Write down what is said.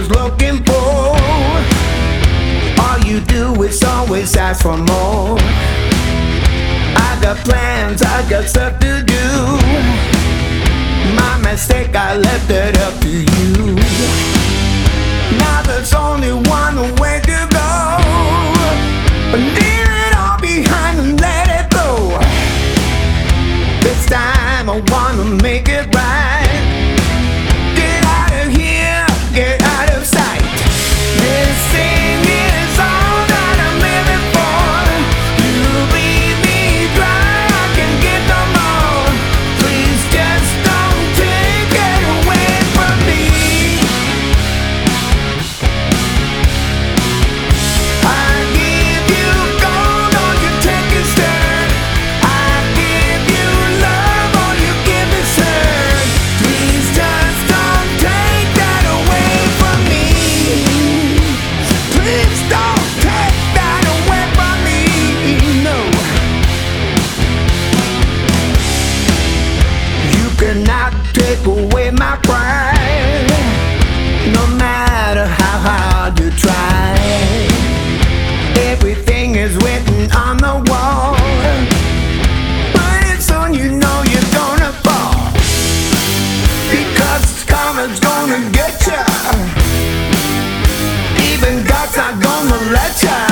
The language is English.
was looking for. All you do is always ask for more. I got plans, I got stuff to do. My mistake, I left it up to you. Now there's only one way to go. Leave it all behind and let it go. This time I wanna make it right. Get out of here, get out of sight. This thing is all that I'm living for. You leave me dry, I can get no more. Please just don't take it away from me. I give you gold, or you take it stern. I give you love, or you give me sir. Please just don't take that away from me. Please don't take that away from me, no. You cannot take away my pride, no matter how hard you try. Everything is written on the wall, but soon you know you're gonna fall. Because karma's gonna get ya. Even God's not gonna let ya.